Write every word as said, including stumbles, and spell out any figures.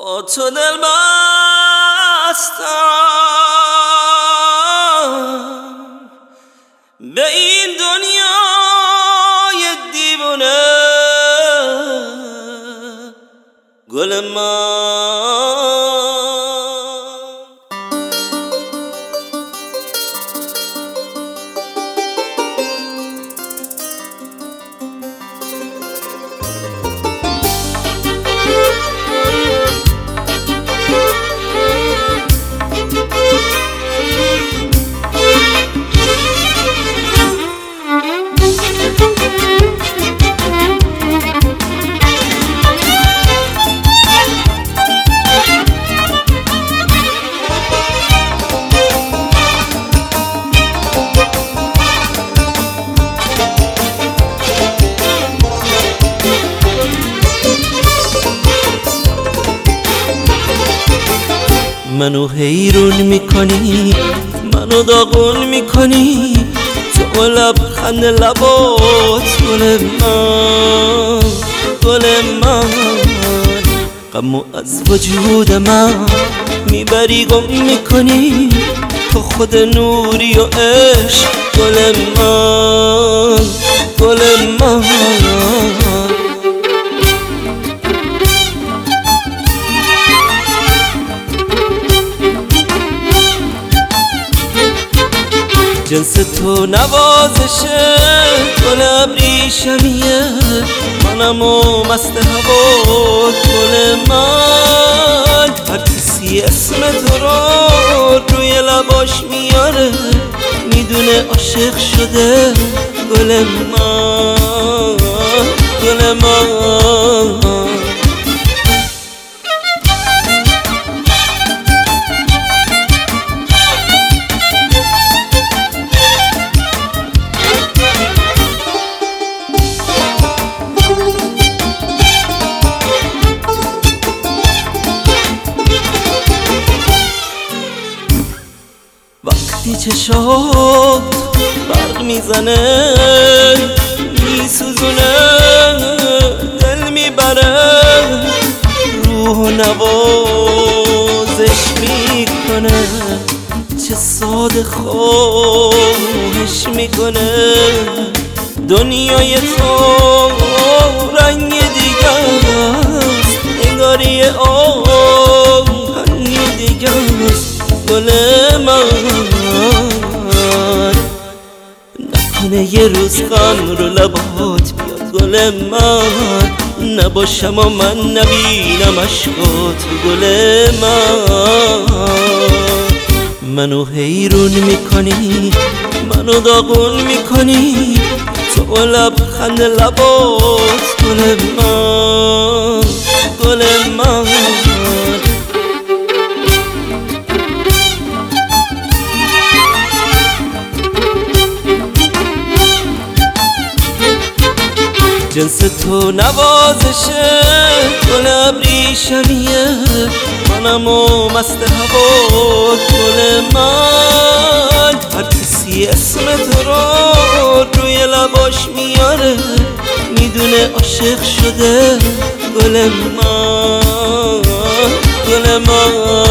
با تو دل بستم به این دنیای دیوانه، گل من منو حیرون میکنی، منو داغون میکنی، تو لبخند لبات گل من، گل من غمو از وجود من میبری گم میکنی، تو خود نوری و عشق گل من، گل من جنس تو نوازشه، گل ابریشمیه، منمو مست هوا گل من. هر کسی اسم تو رو روی لباش میاره، میدونه عاشق شده گل من، گل من. وقتی چشات برق میزنه میسوزونه، دل میبره، روح و نوازش میکنه، چه ساده خواهش میکنه. دنیای تو رنگ دیگه است، انگاری آهنگ دیگه است گل من. نکنه یه روز غم رو لبات بیاد گل من، نباشم و من نبینم عشقات گل من. منو حیرون میکنی، منو داغون میکنی، تو لبخند لبات گل من، گل من. جنس تو نوازشه، گل ابریشمیه، منمو مست هوا گل من. هر کسی اسم تو رو روی لباش میاره، میدونه عاشق شده گل من، گل من.